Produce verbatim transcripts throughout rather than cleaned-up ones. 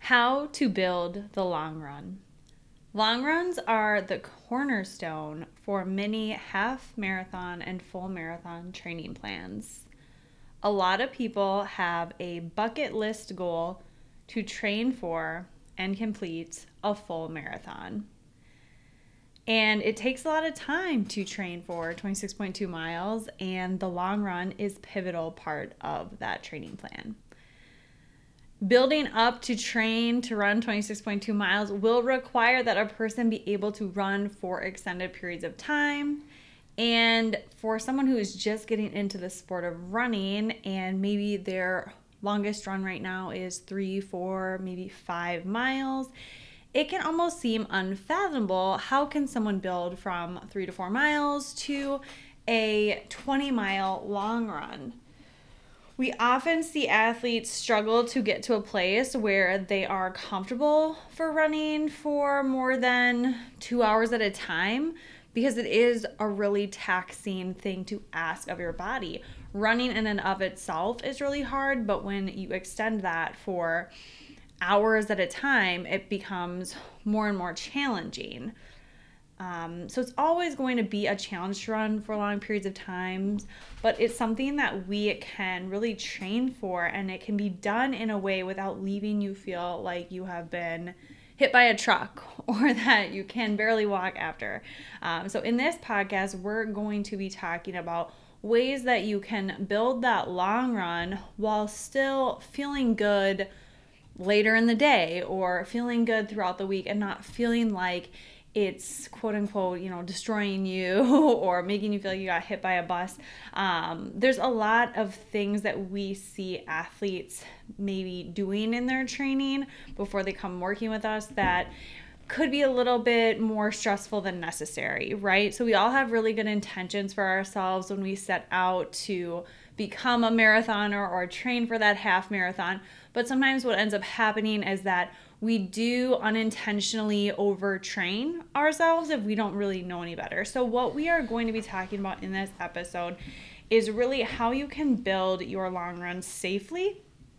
How to build the long run. Long runs are the cornerstone for many half marathon and full marathon training plans. A lot of people have a bucket list goal to train for and complete a full marathon. And it takes a lot of time to train for twenty-six point two miles, and the long run is a pivotal part of that training plan. Building up to train to run twenty-six point two miles will require that a person be able to run for extended periods of time. And for someone who is just getting into the sport of running and maybe their longest run right now is three, four, maybe five miles, it can almost seem unfathomable. How can someone build from three to four miles to a twenty mile long run? We often see athletes struggle to get to a place where they are comfortable for running for more than two hours at a time because it is a really taxing thing to ask of your body. Running in and of itself is really hard, but when you extend that for hours at a time, it becomes more and more challenging. Um, so it's always going to be a challenge to run for long periods of time, but it's something that we can really train for, and it can be done in a way without leaving you feel like you have been hit by a truck or that you can barely walk after. Um, so in this podcast, we're going to be talking about ways that you can build that long run while still feeling good later in the day or feeling good throughout the week and not feeling like it's quote unquote, you know, destroying you or making you feel like you got hit by a bus. Um, there's a lot of things that we see athletes maybe doing in their training before they come working with us that could be a little bit more stressful than necessary, right? So we all have really good intentions for ourselves when we set out to become a marathoner or train for that half marathon. But sometimes what ends up happening is that we do unintentionally overtrain ourselves if we don't really know any better. So what we are going to be talking about in this episode is really how you can build your long run safely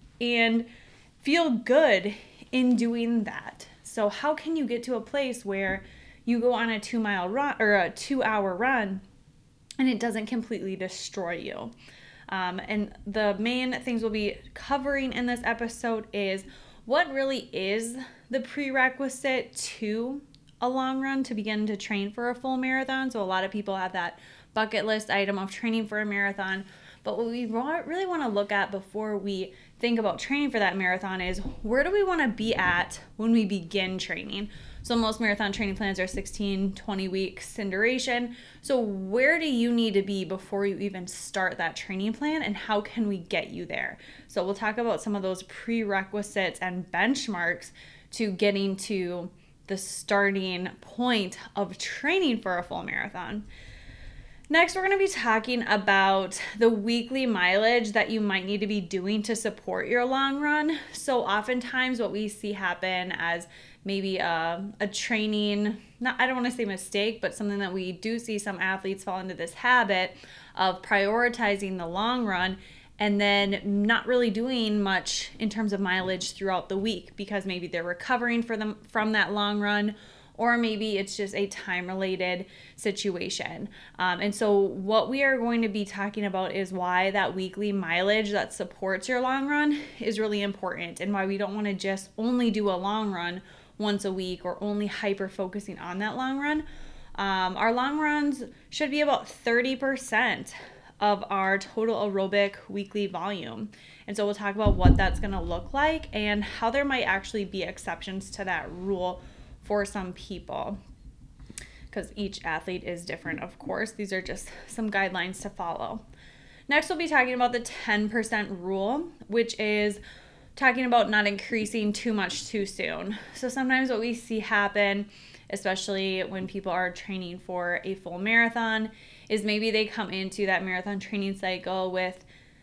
and feel good in doing that. So how can you get to a place where you go on a two mile run or a two hour run and it doesn't completely destroy you? Um, and the main things we'll be covering in this episode is what really is the prerequisite to a long run to begin to train for a full marathon. So a lot of people have that bucket list item of training for a marathon. But what we really want to look at before we think about training for that marathon is where do we want to be at when we begin training? So most marathon training plans are sixteen, twenty weeks in duration. So where do you need to be before you even start that training plan, and how can we get you there? So we'll talk about some of those prerequisites and benchmarks to getting to the starting point of training for a full marathon. Next, we're going to be talking about the weekly mileage that you might need to be doing to support your long run. So oftentimes what we see happen as maybe a, a training, not I don't want to say mistake, but something that we do see some athletes fall into this habit of prioritizing the long run and then not really doing much in terms of mileage throughout the week because maybe they're recovering for them from that long run, or maybe it's just a time-related situation. Um, and so what we are going to be talking about is why that weekly mileage that supports your long run is really important, and why we don't want to just only do a long run once a week or only hyper-focusing on that long run. Um, our long runs should be about thirty percent of our total aerobic weekly volume. And so we'll talk about what that's going to look like and how there might actually be exceptions to that rule for some people, because each athlete is different, of course. These are just some guidelines to follow. Next, we'll be talking about the ten percent rule, which is talking about not increasing too much too soon. So sometimes what we see happen, especially when people are training for a full marathon, is maybe they come into that marathon training cycle with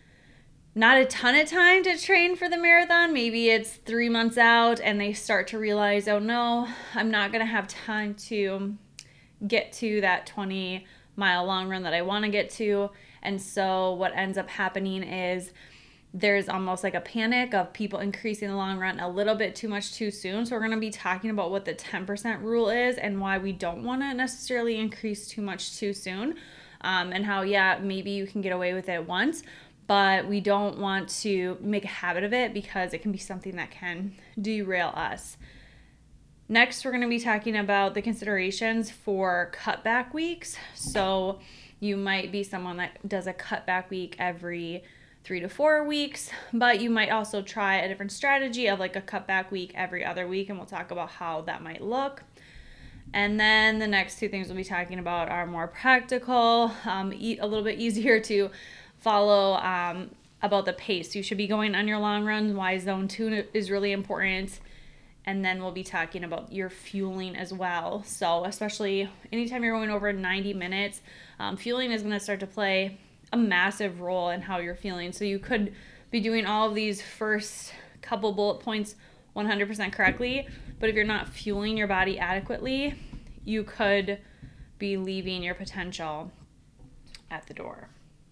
not a ton of time to train for the marathon. Maybe it's three months out and they start to realize, oh no, I'm not going to have time to get to that twenty mile long run that I want to get to. And so what ends up happening is there's almost like a panic of people increasing the long run a little bit too much too soon. So we're going to be talking about what the ten percent rule is and why we don't want to necessarily increase too much too soon. Um, and how, yeah, maybe you can get away with it once, but we don't want to make a habit of it because it can be something that can derail us. Next, we're going to be talking about the considerations for cutback weeks. So you might be someone that does a cutback week every three to four weeks, but you might also try a different strategy of like a cutback week every other week, and we'll talk about how that might look. And then the next two things we'll be talking about are more practical, um, eat a little bit easier to follow, um, about the pace. You should be going on your long runs, why zone two is really important. And then we'll be talking about your fueling as well. So especially anytime you're going over ninety minutes, um, fueling is going to start to play a massive role in how you're feeling. So you could be doing all of these first couple bullet points one hundred percent correctly, but if you're not fueling your body adequately, you could be leaving your potential at the door.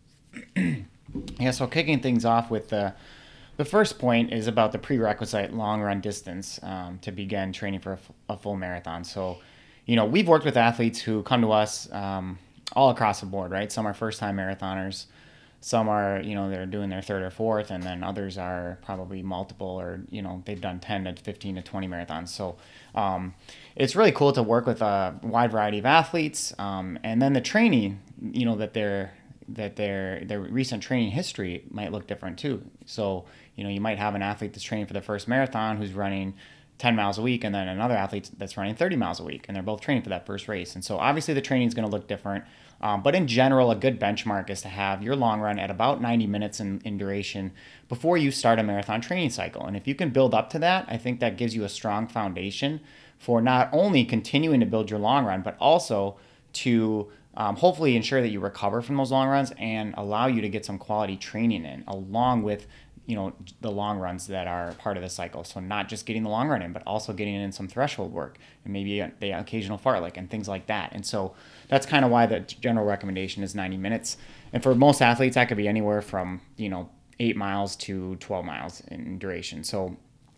Yeah, so kicking things off with the the first point is about the prerequisite long run distance um, to begin training for a, f- a full marathon. So, you know, we've worked with athletes who come to us um, all across the board, right? Some are first time marathoners. Some are, you know, they're doing their third or fourth, and then others are probably multiple, or, you know, they've done ten to fifteen to twenty marathons. So um, it's really cool to work with a wide variety of athletes. Um, and then the training, you know, that their that their their recent training history might look different too. So, you know, you might have an athlete that's training for their first marathon who's running ten miles a week, and then another athlete that's running thirty miles a week, and they're both training for that first race. And so obviously the training is going to look different. Um, but in general, a good benchmark is to have your long run at about ninety minutes in, in duration before you start a marathon training cycle. And if you can build up to that, I think that gives you a strong foundation for not only continuing to build your long run, but also to um, hopefully ensure that you recover from those long runs and allow you to get some quality training in along with, you know, the long runs that are part of the cycle. So not just getting the long run in, but also getting in some threshold work and maybe the occasional fartlek and things like that. And so that's kind of why the general recommendation is ninety minutes. And for most athletes, that could be anywhere from, you know, eight miles to twelve miles in duration. So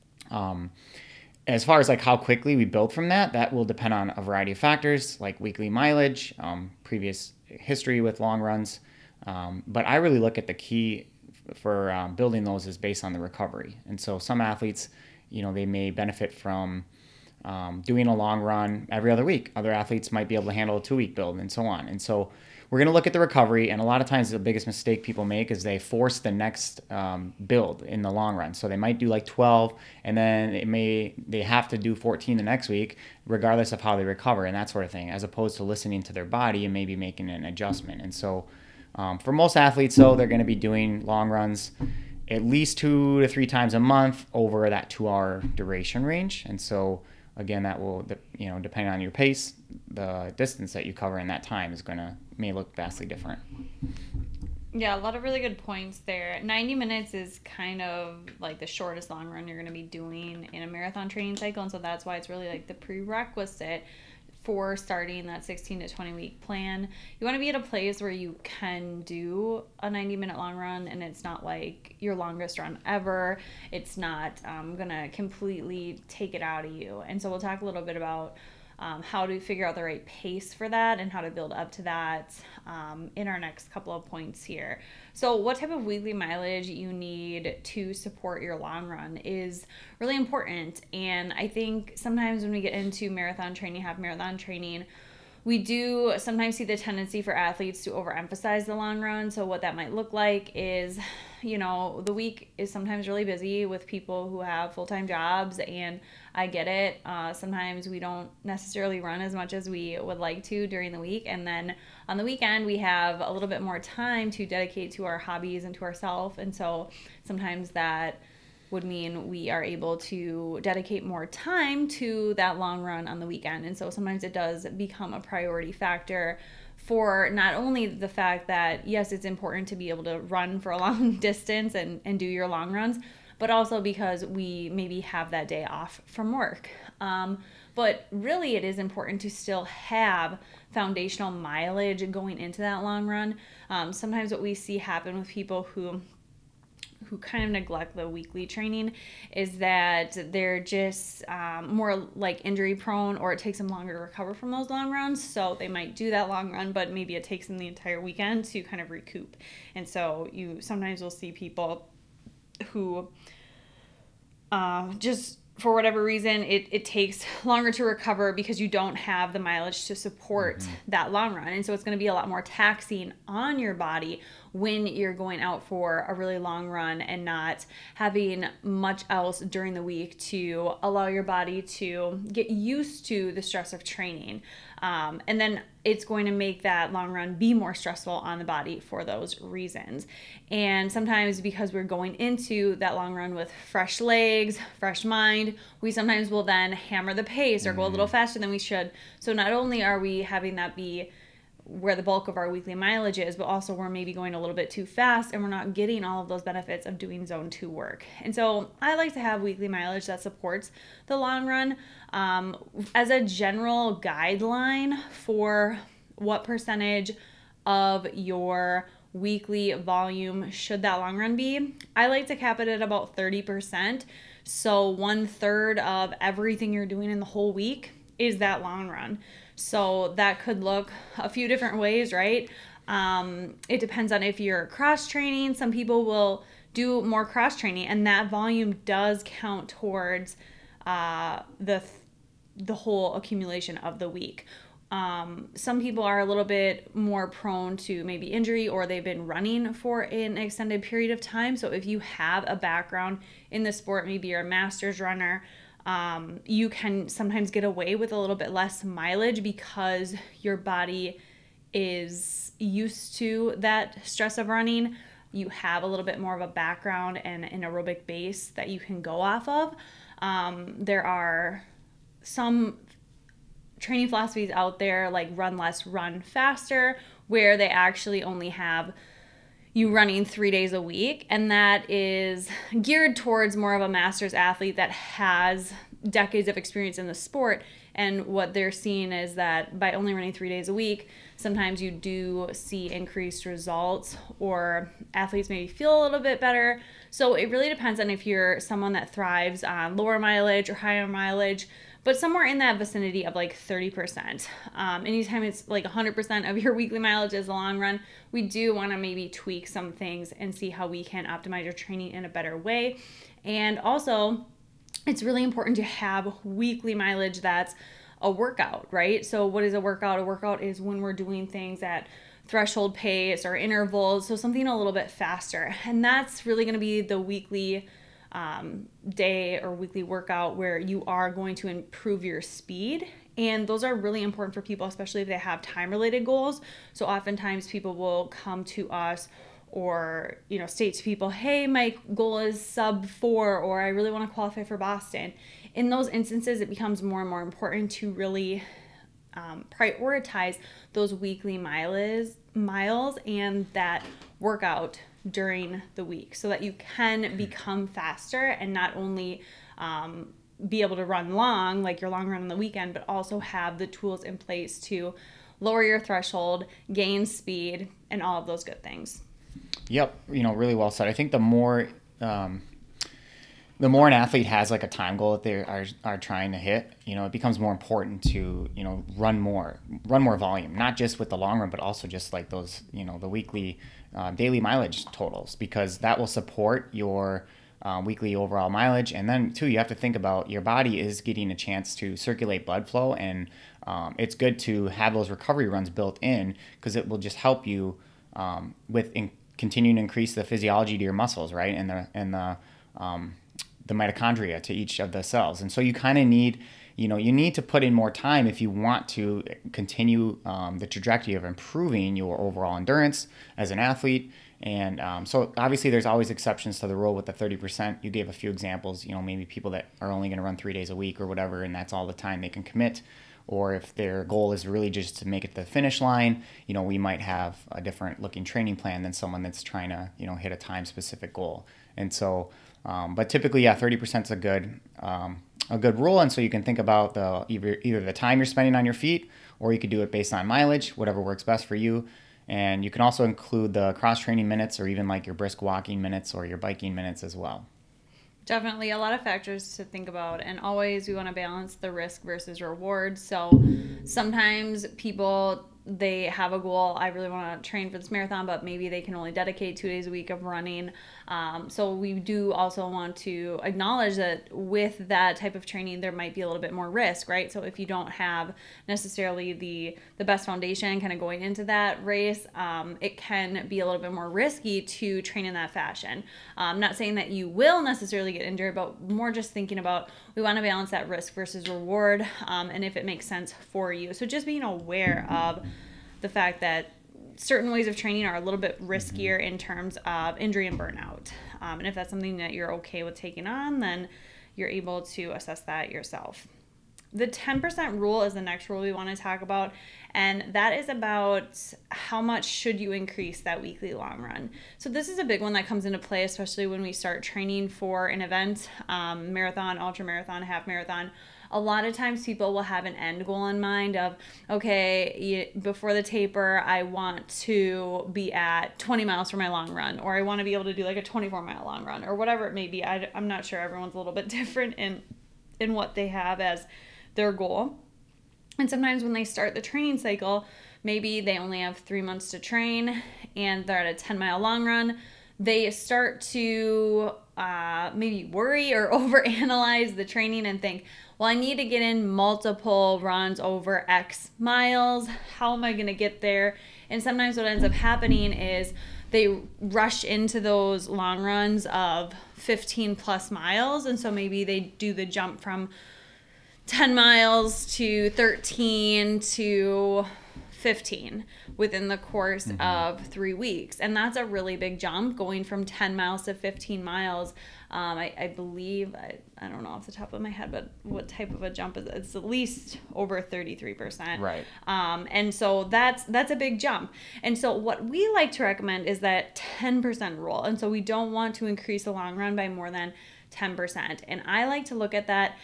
um, as far as like how quickly we build from that, that will depend on a variety of factors like weekly mileage, um, previous history with long runs. Um, but I really look at the key for um, building those is based on the recovery. And so some athletes, you know, they may benefit from um, doing a long run every other week. Other athletes might be able to handle a two-week build and so on. And so we're going to look at the recovery. And a lot of times the biggest mistake people make is they force the next um, build in the long run. So they might do like twelve, and then it may they have to do fourteen the next week, regardless of how they recover and that sort of thing, as opposed to listening to their body and maybe making an adjustment. And so Um, for most athletes, though, they're going to be doing long runs at least two to three times a month over that two-hour duration range. And so, again, that will, you know, depending on your pace, the distance that you cover in that time is going to may look vastly different. Yeah, a lot of really good points there. ninety minutes is kind of like the shortest long run you're going to be doing in a marathon training cycle, and so that's why it's really like the prerequisite for starting that sixteen to twenty week plan. You want to be at a place where you can do a ninety minute long run, and it's not like your longest run ever. It's not um, gonna completely take it out of you. And so we'll talk a little bit about um, how to figure out the right pace for that and how to build up to that um, in our next couple of points here. So what type of weekly mileage you need to support your long run is really important. And I think sometimes when we get into marathon training, half marathon training, we do sometimes see the tendency for athletes to overemphasize the long run. So what that might look like is, you know, the week is sometimes really busy with people who have full-time jobs, and I get it. Uh, sometimes we don't necessarily run as much as we would like to during the week. And then on the weekend, we have a little bit more time to dedicate to our hobbies and to ourselves. And so sometimes that would mean we are able to dedicate more time to that long run on the weekend. And so sometimes it does become a priority factor for not only the fact that, yes, it's important to be able to run for a long distance and, and do your long runs, but also because we maybe have that day off from work. Um, but really it is important to still have foundational mileage going into that long run. Um, sometimes what we see happen with people who who kind of neglect the weekly training is that they're just um, more like injury prone, or it takes them longer to recover from those long runs. So they might do that long run, but maybe it takes them the entire weekend to kind of recoup. And so you sometimes will see people who uh, just for whatever reason, it, it takes longer to recover because you don't have the mileage to support mm-hmm. that long run. And so it's going to be a lot more taxing on your body when you're going out for a really long run and not having much else during the week to allow your body to get used to the stress of training. Um, and then it's going to make that long run be more stressful on the body for those reasons. And sometimes because we're going into that long run with fresh legs, fresh mind, we sometimes will then hammer the pace or mm-hmm. go a little faster than we should. So not only are we having that be where the bulk of our weekly mileage is, but also we're maybe going a little bit too fast and we're not getting all of those benefits of doing zone two work. And so I like to have weekly mileage that supports the long run. Um, as a general guideline for what percentage of your weekly volume should that long run be, I like to cap it at about thirty percent. So one third of everything you're doing in the whole week is that long run. So that could look a few different ways, right? Um, it depends on if you're cross training. Some people will do more cross training, and that volume does count towards uh, the the whole accumulation of the week. Um, some people are a little bit more prone to maybe injury, or they've been running for an extended period of time. So if you have a background in the sport, maybe you're a master's runner, Um, you can sometimes get away with a little bit less mileage because your body is used to that stress of running. You have a little bit more of a background and an aerobic base that you can go off of. Um, there are some training philosophies out there like run less, run faster, where they actually only have you running three days a week. And that is geared towards more of a master's athlete that has decades of experience in the sport. And what they're seeing is that by only running three days a week, sometimes you do see increased results, or athletes maybe feel a little bit better. So it really depends on if you're someone that thrives on lower mileage or higher mileage, but somewhere in that vicinity of like thirty percent. Um, anytime it's like one hundred percent of your weekly mileage is a long run, we do want to maybe tweak some things and see how we can optimize your training in a better way. And also, it's really important to have weekly mileage that's a workout, right? So what is a workout? A workout is when we're doing things at threshold pace or intervals, so something a little bit faster. And that's really going to be the weekly Um, day or weekly workout where you are going to improve your speed. And those are really important for people, especially if they have time-related goals. So oftentimes people will come to us or, you know, state to people, hey, my goal is sub four, or I really want to qualify for Boston. In those instances, it becomes more and more important to really um, prioritize those weekly miles, miles and that workout during the week so that you can become faster and not only um, be able to run long, like your long run on the weekend, but also have the tools in place to lower your threshold, gain speed, and all of those good things. Yep. You know, really well said. I think the more, um, the more an athlete has like a time goal that they are, are trying to hit, you know, it becomes more important to, you know, run more, run more volume, not just with the long run, but also just like those, you know, the weekly, uh, daily mileage totals, because that will support your uh, weekly overall mileage. And then too, you have to think about your body is getting a chance to circulate blood flow. And um, it's good to have those recovery runs built in because it will just help you um, with in, continuing to increase the physiology to your muscles, right? And the, and the, um, the mitochondria to each of the cells. And so you kind of need, you know, you need to put in more time if you want to continue um, the trajectory of improving your overall endurance as an athlete. And um, so obviously there's always exceptions to the rule with the thirty percent. You gave a few examples, you know, maybe people that are only going to run three days a week or whatever, and that's all the time they can commit. Or if their goal is really just to make it to the finish line, you know, we might have a different looking training plan than someone that's trying to, you know, hit a time specific goal. And so, um, but typically, yeah, thirty percent is a good, um, a good rule. And so you can think about the either, either the time you're spending on your feet, or you could do it based on mileage, whatever works best for you. And you can also include the cross training minutes or even like your brisk walking minutes or your biking minutes as well. Definitely a lot of factors to think about, and always we want to balance the risk versus reward. So sometimes people, they have a goal, I really want to train for this marathon, but maybe they can only dedicate two days a week of running. Um, so we do also want to acknowledge that with that type of training, there might be a little bit more risk, right? So if you don't have necessarily the the best foundation kind of going into that race, um, it can be a little bit more risky to train in that fashion. I'm not saying that you will necessarily get injured, but more just thinking about, we want to balance that risk versus reward, um, and if it makes sense for you. So just being aware of the fact that certain ways of training are a little bit riskier in terms of injury and burnout. Um, and if that's something that you're okay with taking on, then you're able to assess that yourself. The ten percent rule is the next rule we want to talk about, and that is about how much should you increase that weekly long run. So this is a big one that comes into play, especially when we start training for an event, um, marathon, ultra marathon, half marathon. A lot of times people will have an end goal in mind of, okay, before the taper, I want to be at twenty miles for my long run, or I want to be able to do like a twenty-four mile long run, or whatever it may be. I, I'm not sure. Everyone's a little bit different in, in what they have as their goal. And sometimes when they start the training cycle, maybe they only have three months to train and they're at a ten mile long run. They start to uh, maybe worry or overanalyze the training and think, well, I need to get in multiple runs over X miles. How am I going to get there? And sometimes what ends up happening is they rush into those long runs of fifteen plus miles. And so maybe they do the jump from ten miles to thirteen to fifteen within the course mm-hmm. of three weeks. And that's a really big jump, going from ten miles to fifteen miles. Um, I, I believe, I, I don't know off the top of my head, but what type of a jump is it? It's at least over thirty-three percent. Right. Um, and so that's, that's a big jump. And so what we like to recommend is that ten percent rule. And so we don't want to increase the long run by more than ten percent. And I like to look at that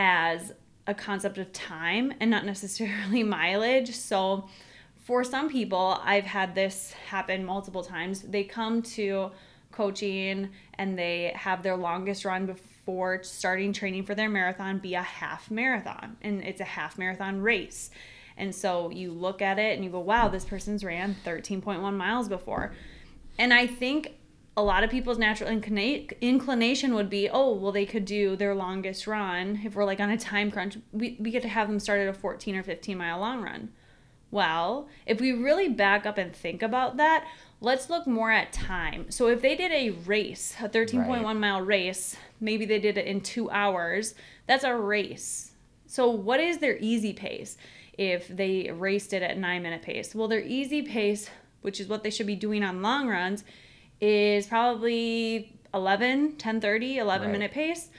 as a concept of time and not necessarily mileage. So for some people, I've had this happen multiple times. They come to coaching and they have their longest run before starting training for their marathon be a half marathon, and it's a half marathon race. And so you look at it and you go, wow, this person's ran thirteen point one miles before. And I think a lot of people's natural inclina- inclination would be, oh, well, they could do their longest run. If we're like on a time crunch, we, we get to have them start at a fourteen or fifteen mile long run. Well, if we really back up and think about that, let's look more at time. So if they did a race, a thirteen point one right. mile race, maybe they did it in two hours, that's a race. So what is their easy pace if they raced it at nine minute pace? Well, their easy pace, which is what they should be doing on long runs, is probably eleven, ten thirty, eleven right. minute pace.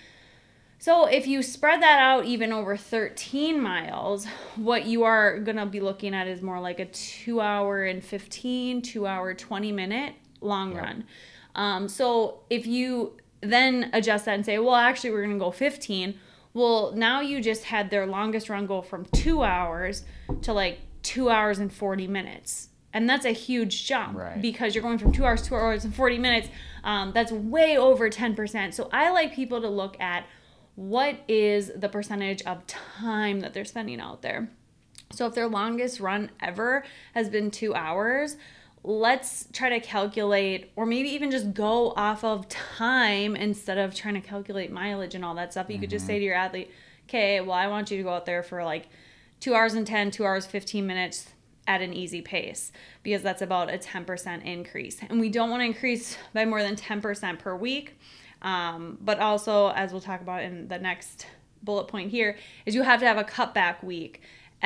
So if you spread that out even over thirteen miles, what you are going to be looking at is more like a two hour and fifteen, two hour, twenty minute long yep. run. Um, so if you then adjust that and say, well, actually we're going to go fifteen. Well, now you just had their longest run go from two hours to like two hours and forty minutes. And that's a huge jump right. because you're going from two hours, two hours and forty minutes. Um, that's way over ten percent. So I like people to look at what is the percentage of time that they're spending out there. So if their longest run ever has been two hours, let's try to calculate, or maybe even just go off of time instead of trying to calculate mileage and all that stuff. You mm-hmm. could just say to your athlete, okay, well, I want you to go out there for like two hours and ten, two hours, fifteen minutes at an easy pace, because that's about a ten percent increase. And we don't want to increase by more than ten percent per week. Um, but also, as we'll talk about in the next bullet point here, is you have to have a cutback week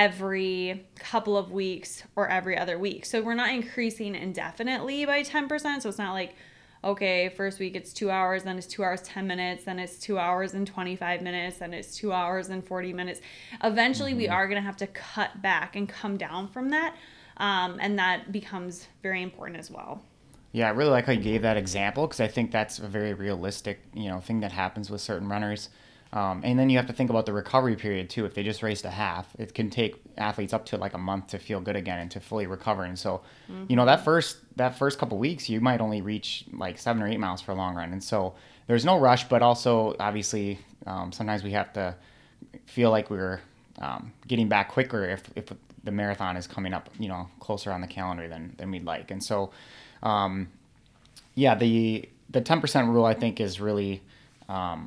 every couple of weeks or every other week. So we're not increasing indefinitely by ten percent. So it's not like, okay, first week it's two hours, then it's two hours, ten minutes, then it's two hours and twenty-five minutes, then it's two hours and forty minutes. Eventually mm-hmm. we are going to have to cut back and come down from that. Um, and that becomes very important as well. Yeah, I really like how you gave that example, because I think that's a very realistic, you know, thing that happens with certain runners. Um, and then you have to think about the recovery period too. If they just raced a half, it can take athletes up to like a month to feel good again and to fully recover. And so, mm-hmm. you know, that first that first couple weeks, you might only reach like seven or eight miles for a long run. And so there's no rush, but also obviously um, sometimes we have to feel like we're um, getting back quicker if, if the marathon is coming up, you know, closer on the calendar than, than we'd like. And so, um, yeah, the the ten percent rule I think is really um,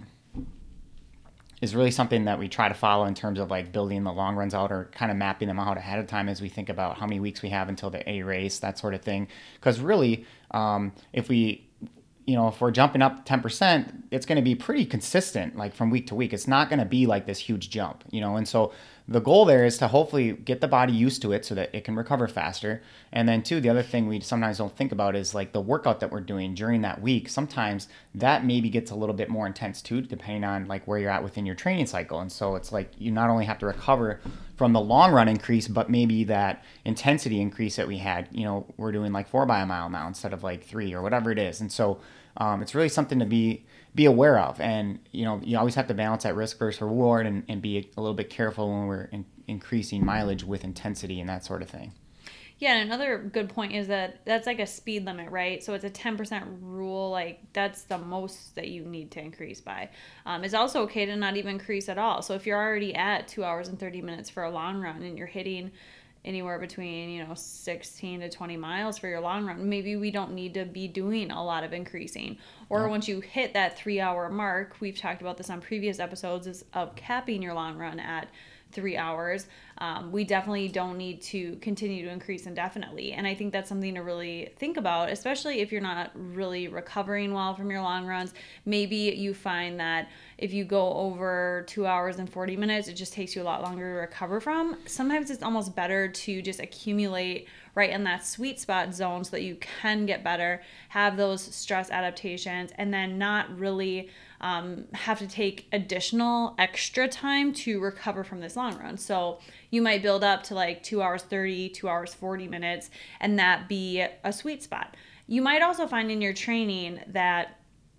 is really something that we try to follow in terms of like building the long runs out or kind of mapping them out ahead of time as we think about how many weeks we have until the A race, that sort of thing. Because really, um, if we, you know, if we're jumping up ten percent, it's going to be pretty consistent, like from week to week. It's not going to be like this huge jump, you know. And so the goal there is to hopefully get the body used to it so that it can recover faster. And then too, the other thing we sometimes don't think about is like the workout that we're doing during that week. Sometimes that maybe gets a little bit more intense too, depending on like where you're at within your training cycle. And so it's like you not only have to recover from the long run increase, but maybe that intensity increase that we had, you know, we're doing like four by a mile now instead of like three or whatever it is. And so um, it's really something to be be aware of. And, you know, you always have to balance that risk versus reward and, and be a little bit careful when we're in, increasing mileage with intensity and that sort of thing. Yeah, and another good point is that that's like a speed limit, right? So it's a ten percent rule, like that's the most that you need to increase by. Um, it's also okay to not even increase at all. So if you're already at two hours and thirty minutes for a long run and you're hitting anywhere between, you know, sixteen to twenty miles for your long run, maybe we don't need to be doing a lot of increasing. Or yeah. Once you hit that three hour mark, we've talked about this on previous episodes, is of capping your long run at three hours. Um, we definitely don't need to continue to increase indefinitely. And I think that's something to really think about, especially if you're not really recovering well from your long runs. Maybe you find that if you go over two hours and forty minutes, it just takes you a lot longer to recover from. Sometimes it's almost better to just accumulate right in that sweet spot zone so that you can get better, have those stress adaptations, and then not really um, have to take additional extra time to recover from this long run. So you might build up to like two hours thirty, two hours forty minutes, and that be a sweet spot. You might also find in your training that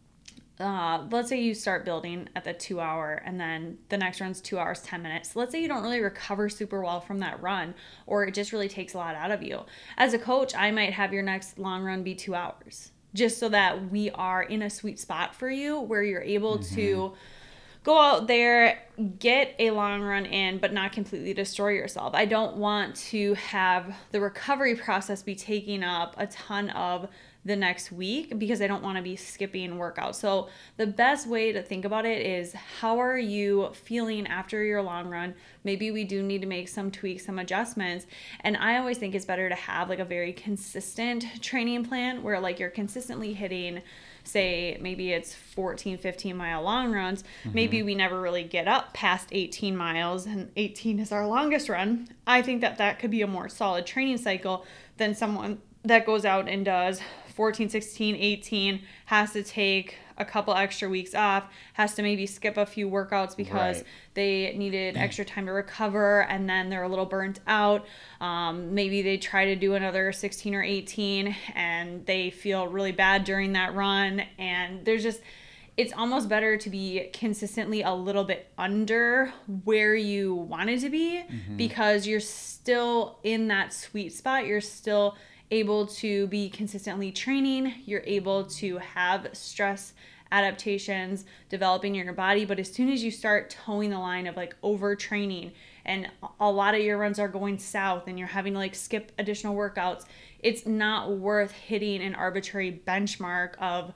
Uh, let's say you start building at the two hour and then the next run's two hours, ten minutes. Let's say you don't really recover super well from that run, or it just really takes a lot out of you. As a coach, I might have your next long run be two hours just so that we are in a sweet spot for you where you're able mm-hmm. to go out there, get a long run in, but not completely destroy yourself. I don't want to have the recovery process be taking up a ton of the next week because I don't want to be skipping workouts. So the best way to think about it is, how are you feeling after your long run? Maybe we do need to make some tweaks, some adjustments. And I always think it's better to have like a very consistent training plan where like you're consistently hitting, say maybe it's fourteen, fifteen mile long runs. Mm-hmm. Maybe we never really get up past eighteen miles and eighteen is our longest run. I think that that could be a more solid training cycle than someone that goes out and does fourteen, sixteen, eighteen, has to take a couple extra weeks off, has to maybe skip a few workouts because right. they needed extra time to recover and then they're a little burnt out. Um, maybe they try to do another sixteen or eighteen and they feel really bad during that run. And there's just, it's almost better to be consistently a little bit under where you wanted to be mm-hmm. because you're still in that sweet spot. You're still able to be consistently training. You're able to have stress adaptations developing in your body. But as soon as you start towing the line of like overtraining and a lot of your runs are going south and you're having to like skip additional workouts, it's not worth hitting an arbitrary benchmark of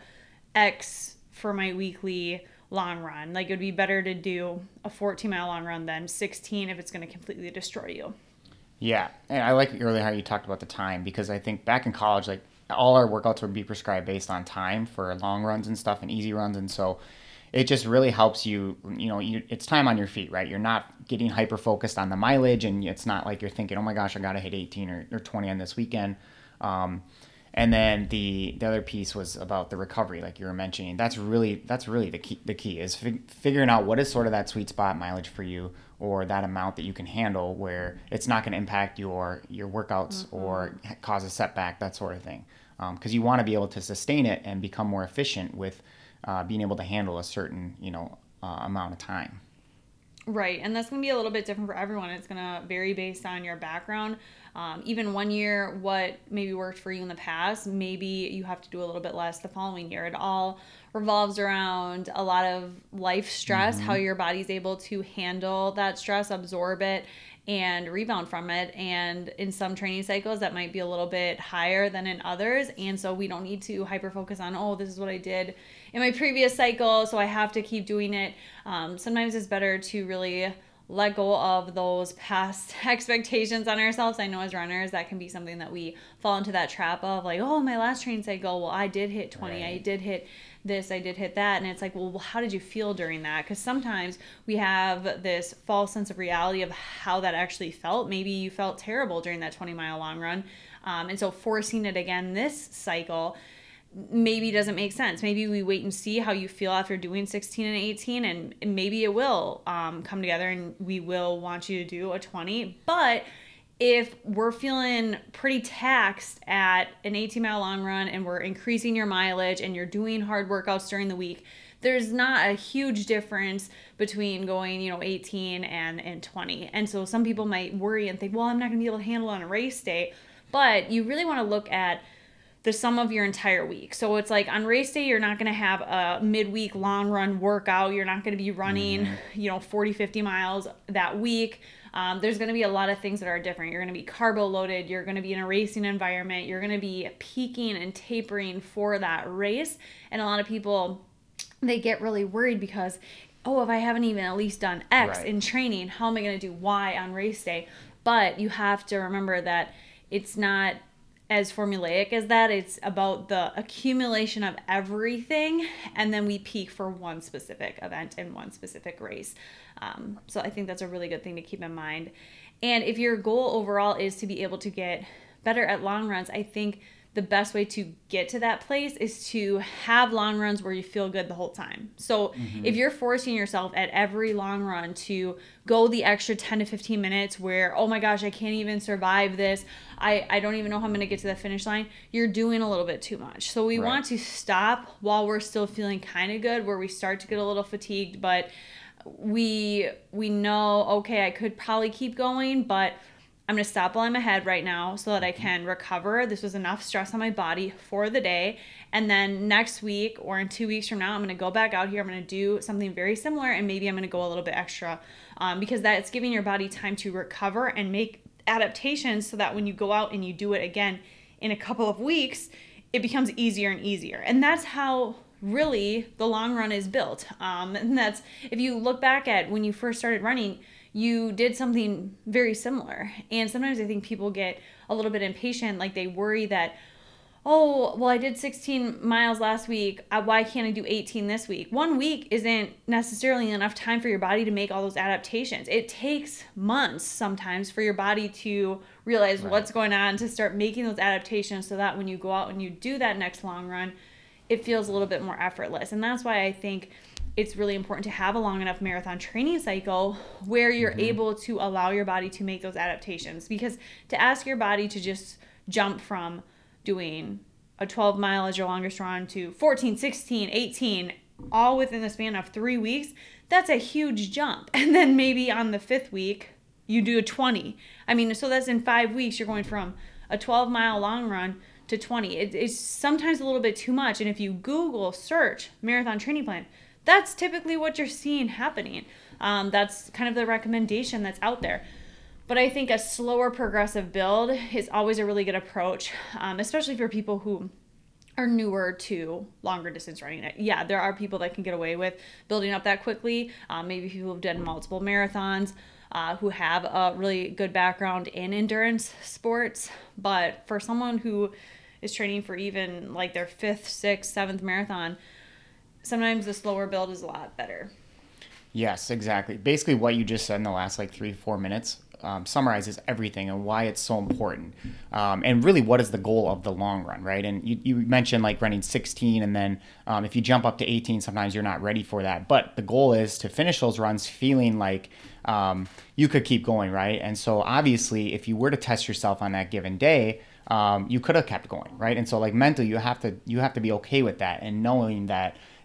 X for my weekly long run. Like it would be better to do a fourteen mile long run than sixteen if it's going to completely destroy you. Yeah, and I like earlier how you talked about the time, because I think back in college, like all our workouts would be prescribed based on time for long runs and stuff and easy runs, and so it just really helps you. You know, you, it's time on your feet, right? You're not getting hyper focused on the mileage, and it's not like you're thinking, oh my gosh, I got to hit eighteen or, or twenty on this weekend. Um, and then the the other piece was about the recovery, like you were mentioning. That's really that's really the key. The key is fig- figuring out what is sort of that sweet spot mileage for you, or that amount that you can handle where it's not going to impact your your workouts mm-hmm. or cause a setback, that sort of thing. Because um, you want to be able to sustain it and become more efficient with uh, being able to handle a certain, you know, uh, amount of time. Right. And that's going to be a little bit different for everyone. It's going to vary based on your background. Um, even one year, what maybe worked for you in the past, maybe you have to do a little bit less the following year. It all revolves around a lot of life stress, mm-hmm. how your body's able to handle that stress, absorb it, and rebound from it. And in some training cycles, that might be a little bit higher than in others. And so we don't need to hyper focus on, oh, this is what I did in my previous cycle, so I have to keep doing it. Um, sometimes it's better to really let go of those past expectations on ourselves. I know as runners, that can be something that we fall into that trap of, like, oh, my last training cycle, well, I did hit twenty, right. I did hit this, I did hit that. And it's like, well, how did you feel during that? Because sometimes we have this false sense of reality of how that actually felt. Maybe you felt terrible during that twenty mile long run. Um, and so forcing it again this cycle maybe doesn't make sense. Maybe we wait and see how you feel after doing sixteen and eighteen, and maybe it will um, come together and we will want you to do a twenty. But if we're feeling pretty taxed at an eighteen mile long run and we're increasing your mileage and you're doing hard workouts during the week, there's not a huge difference between going, you know, eighteen and, and twenty. And so some people might worry and think, well, I'm not going to be able to handle it on a race day. But you really want to look at the sum of your entire week. So it's like on race day, you're not going to have a midweek long run workout. You're not going to be running, mm-hmm. you know, forty, fifty miles that week. Um, there's going to be a lot of things that are different. You're going to be carbo loaded. You're going to be in a racing environment. You're going to be peaking and tapering for that race. And a lot of people, they get really worried because, oh, if I haven't even at least done X right. in training, how am I going to do Y on race day? But you have to remember that it's not as formulaic as that. It's about the accumulation of everything, and then we peak for one specific event and one specific race. Um, so I think that's a really good thing to keep in mind. And if your goal overall is to be able to get better at long runs, I think the best way to get to that place is to have long runs where you feel good the whole time. So mm-hmm. if you're forcing yourself at every long run to go the extra ten to fifteen minutes where, oh my gosh, I can't even survive this, I, I don't even know how I'm going to get to the finish line, you're doing a little bit too much. So we right. want to stop while we're still feeling kind of good, where we start to get a little fatigued, but we we know, okay, I could probably keep going, but I'm going to stop while I'm ahead right now so that I can recover. This was enough stress on my body for the day. And then next week or in two weeks from now, I'm going to go back out here. I'm going to do something very similar, and maybe I'm going to go a little bit extra um, because that's giving your body time to recover and make adaptations so that when you go out and you do it again in a couple of weeks, it becomes easier and easier. And that's how really the long run is built. Um, and that's, if you look back at when you first started running, you did something very similar. And sometimes I think people get a little bit impatient, like they worry that, oh, well, I did sixteen miles last week. Why can't I do eighteen this week? One week isn't necessarily enough time for your body to make all those adaptations. It takes months sometimes for your body to realize right. what's going on, to start making those adaptations so that when you go out and you do that next long run, it feels a little bit more effortless. And that's why I think it's really important to have a long enough marathon training cycle where you're mm-hmm. able to allow your body to make those adaptations. Because to ask your body to just jump from doing a twelve mile as your longest run to fourteen, sixteen, eighteen, all within the span of three weeks, that's a huge jump. And then maybe on the fifth week, you do a twenty. I mean, so that's in five weeks, you're going from a twelve mile long run to twenty. It, it's sometimes a little bit too much. And if you Google search marathon training plan, that's typically what you're seeing happening. Um, that's kind of the recommendation that's out there. But I think a slower progressive build is always a really good approach, um, especially for people who are newer to longer distance running. Yeah, there are people that can get away with building up that quickly. Um, maybe people who've done multiple marathons, uh, who have a really good background in endurance sports. But for someone who is training for even like their fifth, sixth, seventh marathon, sometimes the slower build is a lot better. Yes, exactly. Basically what you just said in the last like three, four minutes um, summarizes everything and why it's so important. Um, and really what is the goal of the long run, right? And you, you mentioned like running sixteen, and then um, if you jump up to eighteen, sometimes you're not ready for that. But the goal is to finish those runs feeling like um, you could keep going, right? And so obviously if you were to test yourself on that given day, um, you could have kept going, right? And so like mentally you have to, you have to be okay with that and knowing that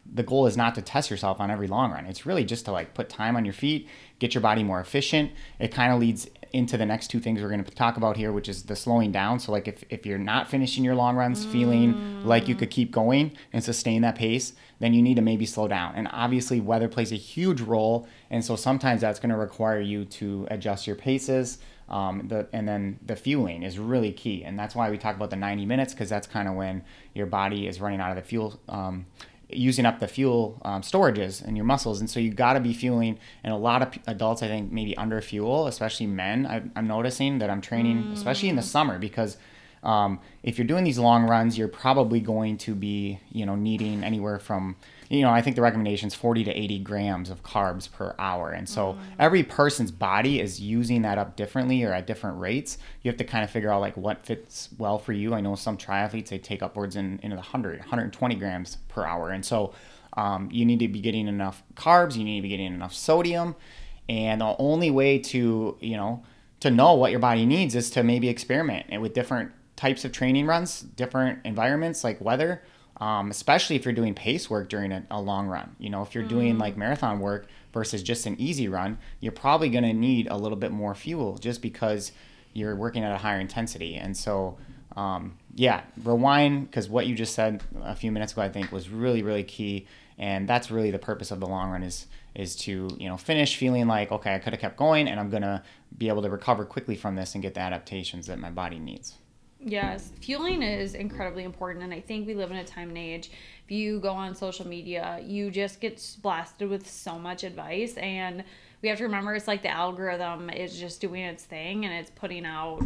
the goal is not to test yourself on every long run. It's really just to like put time on your feet, get your body more efficient. It kind of leads into the next two things we're going to talk about here, which is the slowing down. So like if, if you're not finishing your long runs mm. feeling like you could keep going and sustain that pace, then you need to maybe slow down. And obviously weather plays a huge role. And so sometimes that's going to require you to adjust your paces. Um, the, and then the fueling is really key. And that's why we talk about the ninety minutes, because that's kind of when your body is running out of the fuel, um, using up the fuel um, storages in your muscles. And so you got to be fueling. And a lot of adults, I think, maybe under fuel, especially men. I, I'm noticing that I'm training, mm. especially in the summer, because um, if you're doing these long runs, you're probably going to be, you know, needing anywhere from, you know, I think the recommendation is forty to eighty grams of carbs per hour. And so mm. every person's body is using that up differently or at different rates. You have to kind of figure out like what fits well for you. I know some triathletes, they take upwards in, into the one hundred, one hundred twenty grams per hour. And so um, you need to be getting enough carbs, you need to be getting enough sodium. And the only way to, you know, to know what your body needs is to maybe experiment with different types of training runs, different environments like weather. Um, especially if you're doing pace work during a, a long run. You know, if you're mm. doing like marathon work versus just an easy run, you're probably going to need a little bit more fuel just because you're working at a higher intensity. And so, um, yeah, rewind, because what you just said a few minutes ago, I think was really, really key. And that's really the purpose of the long run is, is to, you know, finish feeling like, okay, I could have kept going and I'm going to be able to recover quickly from this and get the adaptations that my body needs. Yes, fueling is incredibly important, and I think we live in a time and age. If you go on social media, you just get blasted with so much advice, and we have to remember it's like the algorithm is just doing its thing, and it's putting out,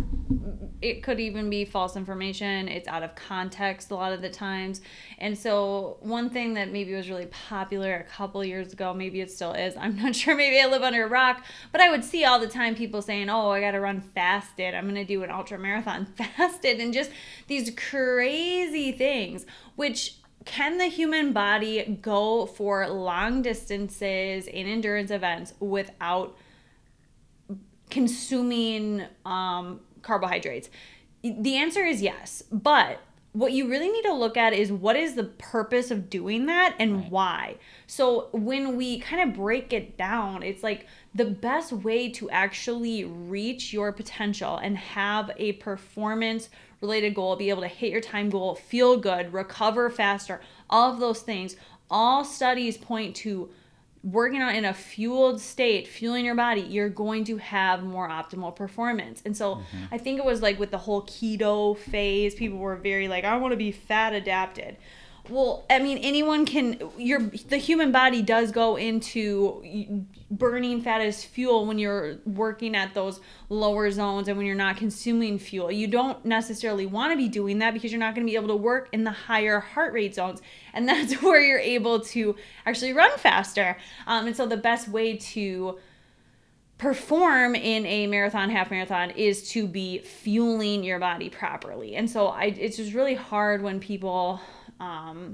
it could even be false information. It's out of context a lot of the times. And so one thing that maybe was really popular a couple years ago, maybe it still is, I'm not sure, maybe I live under a rock, but I would see all the time people saying, oh, I got to run fasted. I'm going to do an ultra marathon fasted, and just these crazy things, which can the human body go for long distances in endurance events without consuming um, carbohydrates? The answer is yes. But what you really need to look at is what is the purpose of doing that and right. why. So when we kind of break it down, it's like the best way to actually reach your potential and have a performance related goal, be able to hit your time goal, feel good, recover faster, all of those things, all studies point to working on in a fueled state, fueling your body, you're going to have more optimal performance. And so mm-hmm. I think it was like with the whole keto phase, people were very like, I want to be fat adapted. Well, I mean, anyone can, your the human body does go into burning fat as fuel when you're working at those lower zones and when you're not consuming fuel. You don't necessarily want to be doing that because you're not going to be able to work in the higher heart rate zones. And that's where you're able to actually run faster. Um, and so the best way to perform in a marathon, half marathon, is to be fueling your body properly. And so I, it's just really hard when people um,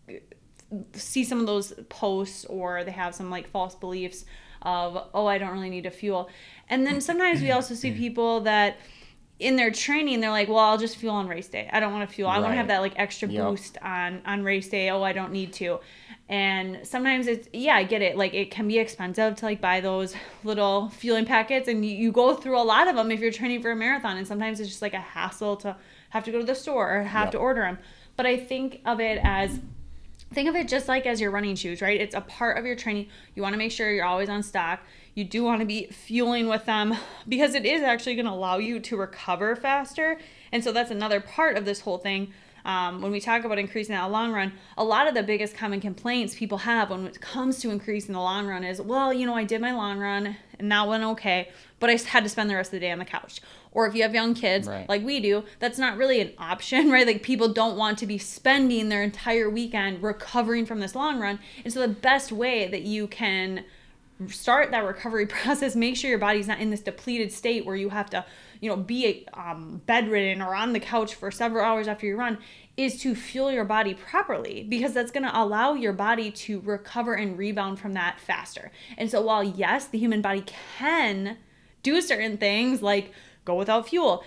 see some of those posts or they have some like false beliefs of, oh, I don't really need to fuel. And then sometimes we also see people that in their training, they're like, well, I'll just fuel on race day. I don't want to fuel. I right. want to have that like extra yep. boost on, on race day. Oh, I don't need to. And sometimes it's, yeah, I get it. Like it can be expensive to like buy those little fueling packets, and you, you go through a lot of them if you're training for a marathon. And sometimes it's just like a hassle to have to go to the store or have yep. to order them. But I think of it as, think of it just like as your running shoes, right? It's a part of your training. You want to make sure you're always on stock. You do want to be fueling with them because it is actually going to allow you to recover faster. And so that's another part of this whole thing. Um, when we talk about increasing that long run, a lot of the biggest common complaints people have when it comes to increasing the long run is, well, you know, I did my long run and that went okay, but I had to spend the rest of the day on the couch. Or if you have young kids right. like we do, that's not really an option, right? Like people don't want to be spending their entire weekend recovering from this long run. And so the best way that you can start that recovery process, make sure your body's not in this depleted state where you have to, you know, be um, bedridden or on the couch for several hours after you run, is to fuel your body properly, because that's going to allow your body to recover and rebound from that faster. And so while yes, the human body can do certain things like go without fuel,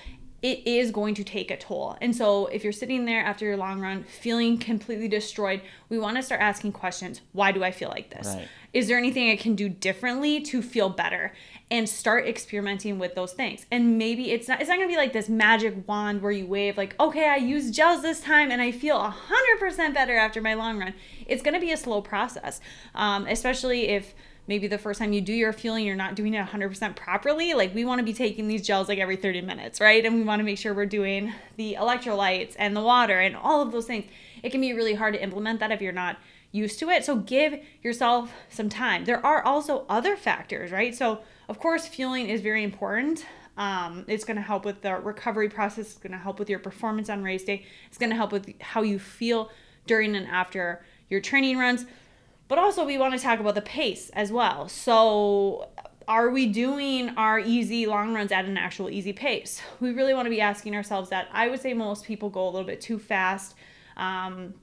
it is going to take a toll. And so if you're sitting there after your long run feeling completely destroyed, we want to start asking questions. Why do I feel like this? Right. Is there anything I can do differently to feel better? And start experimenting with those things. And maybe it's not it's not going to be like this magic wand where you wave like, okay, I used gels this time and I feel one hundred percent better after my long run. It's going to be a slow process, um, especially if maybe the first time you do your fueling, you're not doing it one hundred percent properly. Like, we want to be taking these gels like every thirty minutes, right? And we want to make sure we're doing the electrolytes and the water and all of those things. It can be really hard to implement that if you're not used to it. So give yourself some time. There are also other factors, right? So, of course, fueling is very important. Um, it's going to help with the recovery process. It's going to help with your performance on race day. It's going to help with how you feel during and after your training runs. But also we want to talk about the pace as well. So are we doing our easy long runs at an actual easy pace? We really want to be asking ourselves that. I would say most people go a little bit too fast. Um,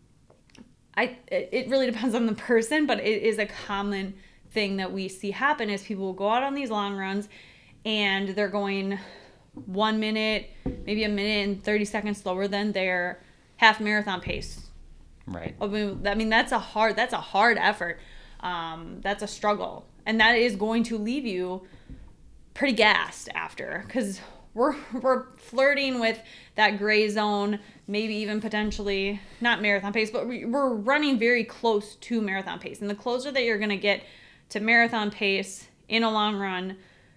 I it really depends on the person, but it is a common thing that we see happen is people will go out on these long runs and they're going one minute, maybe a minute and thirty seconds slower than their half marathon pace. Right. I mean, I mean that's a hard that's a hard effort. Um, that's a struggle, and that is going to leave you pretty gassed after, because we're we're flirting with that gray zone, maybe even potentially not marathon pace, but we're running very close to marathon pace. And the closer that you're going to get to marathon pace in a long run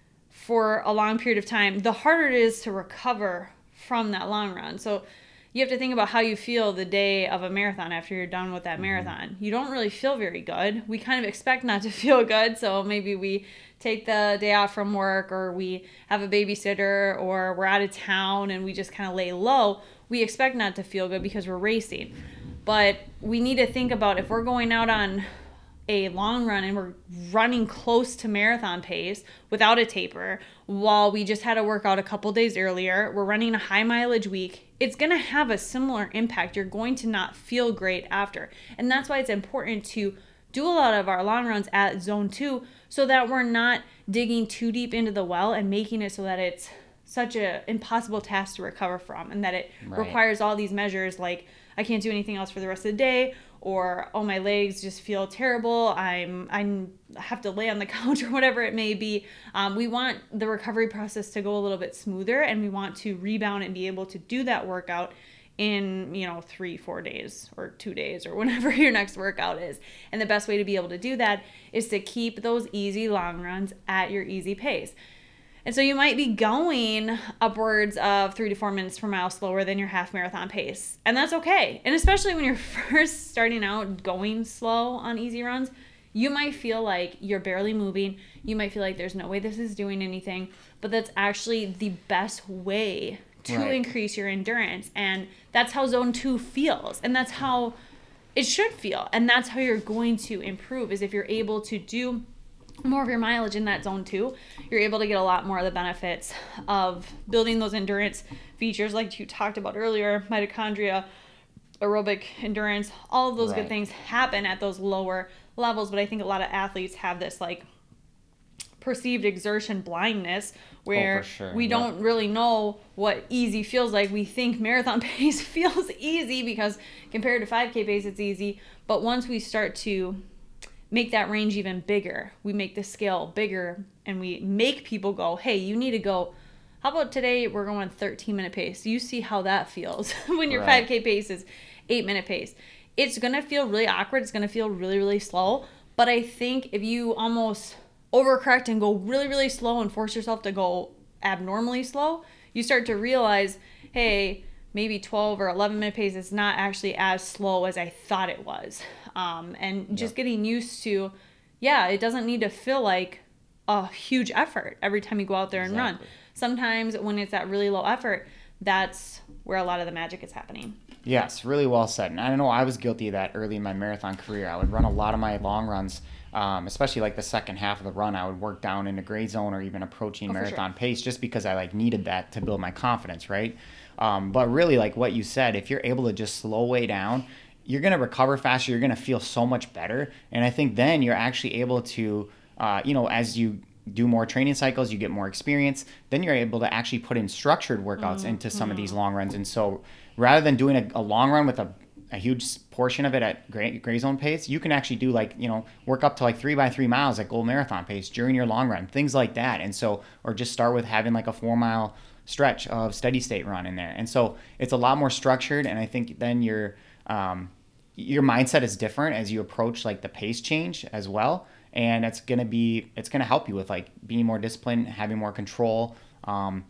for a long period of time, the harder it is to recover from that long run. So you have to think about how you feel the day of a marathon after you're done with that marathon. Mm-hmm. You don't really feel very good. We kind of expect not to feel good, so maybe we take the day off from work, or we have a babysitter, or we're out of town and we just kind of lay low. We expect not to feel good because we're racing. But we need to think about if we're going out on a long run and we're running close to marathon pace without a taper while we just had a workout a couple days earlier, we're running a high mileage week, it's going to have a similar impact. You're going to not feel great after. And that's why it's important to do a lot of our long runs at zone two so that we're not digging too deep into the well and making it so that it's such an impossible task to recover from, and that it right. requires all these measures like I can't do anything else for the rest of the day, or oh, my legs just feel terrible, I'm I'm I have to lay on the couch, or whatever it may be. Um, we want the recovery process to go a little bit smoother, and we want to rebound and be able to do that workout in, you know, three, four days or two days or whenever your next workout is. And the best way to be able to do that is to keep those easy long runs at your easy pace. And so you might be going upwards of three to four minutes per mile slower than your half marathon pace. And that's okay. And especially when you're first starting out going slow on easy runs, you might feel like you're barely moving. You might feel like there's no way this is doing anything. But that's actually the best way to right. increase your endurance. And that's how zone two feels. And that's how it should feel. And that's how you're going to improve, is if you're able to do more of your mileage in that zone two, you're able to get a lot more of the benefits of building those endurance features like you talked about earlier, mitochondria, aerobic endurance, all of those right. good things happen at those lower levels. But I think a lot of athletes have this like perceived exertion blindness where oh, for sure. we yep. don't really know what easy feels like. We think marathon pace feels easy because compared to five K pace, it's easy. But once we start to make that range even bigger, we make the scale bigger, and we make people go, hey, you need to go, how about today we're going thirteen minute pace? You see how that feels when your right. five K pace is eight minute pace. It's going to feel really awkward. It's going to feel really, really slow. But I think if you almost overcorrect and go really, really slow and force yourself to go abnormally slow, you start to realize, hey, maybe twelve or eleven minute pace is not actually as slow as I thought it was. Um, and just yep. getting used to, yeah, it doesn't need to feel like a huge effort every time you go out there and exactly. run. Sometimes when it's at really low effort, that's where a lot of the magic is happening. Yes, really well said. And I know I was guilty of that early in my marathon career. I would run a lot of my long runs, um, especially like the second half of the run. I would work down into gray zone or even approaching oh, marathon sure. pace, just because I like needed that to build my confidence, right? Um, but really, like what you said, if you're able to just slow way down, you're going to recover faster. You're going to feel so much better. And I think then you're actually able to, uh, you know, as you do more training cycles, you get more experience, then you're able to actually put in structured workouts mm-hmm. into some of these long runs. And so rather than doing a, a long run with a, a huge portion of it at gray, gray zone pace, you can actually do like, you know, work up to like three by three miles at Gold Marathon pace during your long run, things like that. And so, or just start with having like a four mile stretch of steady state run in there. And so it's a lot more structured. And I think then your, um, your mindset is different as you approach like the pace change as well. And it's going to be, it's going to help you with like being more disciplined, having more control. Um,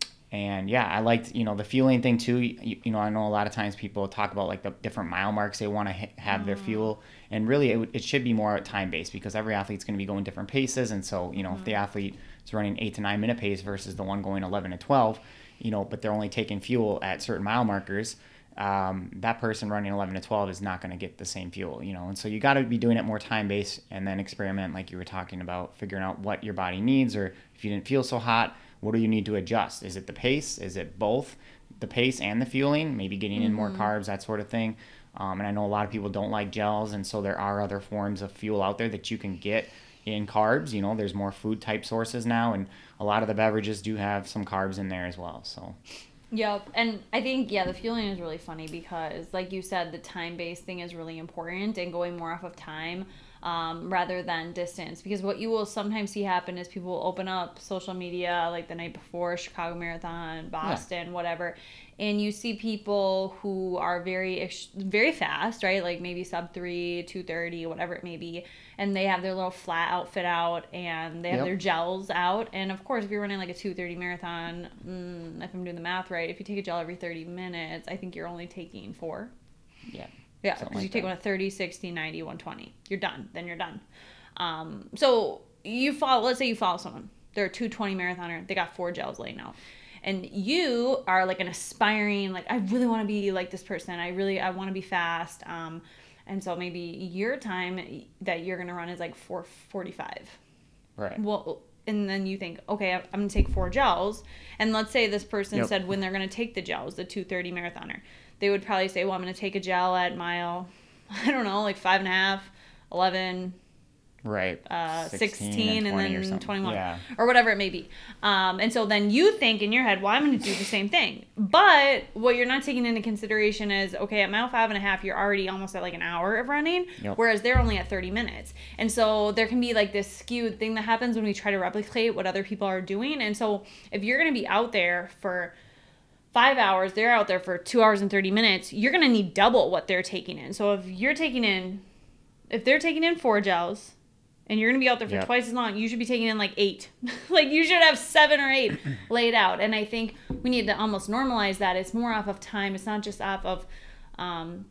and yeah, I liked, you know, the fueling thing too. You, you know, I know a lot of times people talk about like the different mile marks they want to ha- have mm. their fuel. And really it, it should be more time based because every athlete's going to be going different paces. And so, you know, mm. if the athlete is running eight to nine minute pace versus the one going eleven to twelve, you know, but they're only taking fuel at certain mile markers, um, that person running eleven to twelve is not going to get the same fuel, you know. And so you got to be doing it more time based and then experiment like you were talking about, figuring out what your body needs, or if you didn't feel so hot, what do you need to adjust? Is it the pace? Is it both the pace and the fueling? Maybe getting mm-hmm. in more carbs, that sort of thing. Um, and I know a lot of people don't like gels, and so there are other forms of fuel out there that you can get in carbs. You know, there's more food type sources now, and a lot of the beverages do have some carbs in there as well. So Yep. And I think, yeah, the fueling is really funny because, like you said, the time-based thing is really important and going more off of time um, rather than distance. Because what you will sometimes see happen is people will open up social media like the night before, Chicago Marathon, Boston, yeah. whatever, and you see people who are very, very fast, right? Like maybe sub three, two thirty, whatever it may be. And they have their little flat outfit out and they have yep. their gels out. And of course, if you're running like a two thirty marathon, mm, if I'm doing the math right, if you take a gel every thirty minutes, I think you're only taking four. Yeah. Yeah, because like you take that. one at thirty, sixty, ninety, one twenty. You're done. Then you're done. Um, so you follow, let's say you follow someone. They're a two twenty marathoner. They got four gels laying out. And you are like an aspiring, like, I really want to be like this person. I really, I want to be fast. Um, and so maybe your time that you're going to run is like four forty-five. Right. Well, and then you think, okay, I'm going to take four gels. And let's say this person yep. said when they're going to take the gels, the two thirty marathoner, they would probably say, well, I'm going to take a gel at mile, I don't know, like five and a half, eleven, right, uh, sixteen, and, and then twenty-one, yeah. or whatever it may be. Um, and so then you think in your head, well, I'm going to do the same thing. But what you're not taking into consideration is, okay, at mile five and a half, you're already almost at like an hour of running, yep. whereas they're only at thirty minutes. And so there can be like this skewed thing that happens when we try to replicate what other people are doing. And so if you're going to be out there for five hours, they're out there for two hours and thirty minutes, you're going to need double what they're taking in. So if you're taking in, if they're taking in four gels, and you're going to be out there for yep. twice as long, you should be taking in like eight. Like you should have seven or eight laid out. And I think we need to almost normalize that. It's more off of time. It's not just off of um,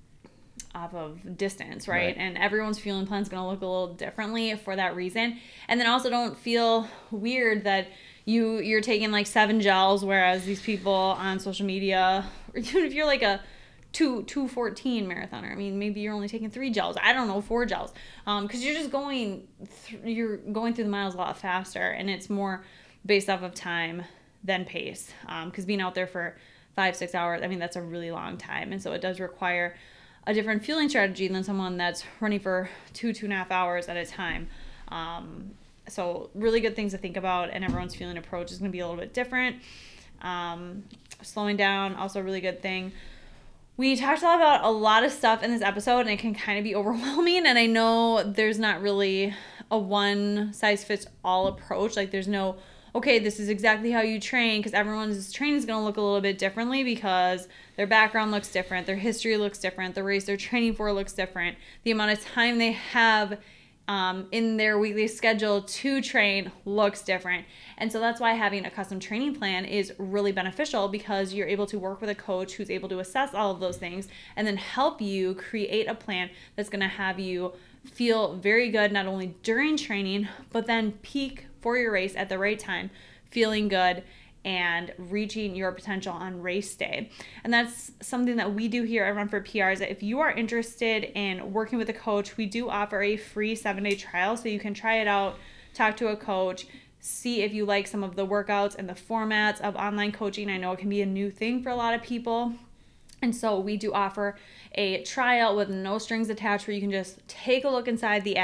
off of distance, right? right? And everyone's fueling plan is going to look a little differently for that reason. And then also don't feel weird that you, you're taking like seven gels, whereas these people on social media, or even if you're like a two two fourteen marathoner. I mean, maybe you're only taking three gels. I don't know, four gels. Um, because you're just going, th- you're going through the miles a lot faster, and it's more based off of time than pace. Um, because being out there for five six hours, I mean, that's a really long time, and so it does require a different fueling strategy than someone that's running for two two and a half hours at a time. Um, so really good things to think about, and everyone's fueling approach is going to be a little bit different. Um, slowing down, also a really good thing. We talked a lot about a lot of stuff in this episode, and it can kind of be overwhelming. And I know there's not really a one-size-fits-all approach. Like, there's no, okay, this is exactly how you train, because everyone's training is going to look a little bit differently because their background looks different, their history looks different, the race they're training for looks different, the amount of time they have um, in their weekly schedule to train looks different. And so that's why having a custom training plan is really beneficial, because you're able to work with a coach who's able to assess all of those things and then help you create a plan that's going to have you feel very good, not only during training, but then peak for your race at the right time, feeling good and reaching your potential on race day. And that's something that we do here at Run for P Rs. If you are interested in working with a coach, we do offer a free seven-day trial, so you can try it out, talk to a coach, see if you like some of the workouts and the formats of online coaching. I know it can be a new thing for a lot of people. And so we do offer a trial with no strings attached, where you can just take a look inside the app,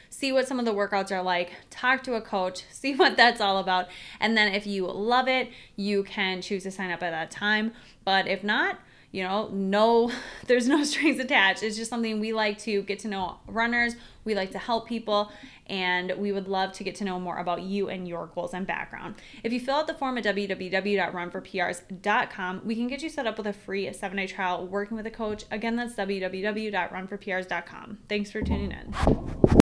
see what some of the workouts are like, talk to a coach, see what that's all about. And then if you love it, you can choose to sign up at that time. But if not, you know, no, there's no strings attached. It's just something we like to get to know runners. We like to help people, and we would love to get to know more about you and your goals and background. If you fill out the form at w w w dot run for p r s dot com, we can get you set up with a free seven-day trial working with a coach. Again, that's w w w dot run for p r s dot com. Thanks for tuning in.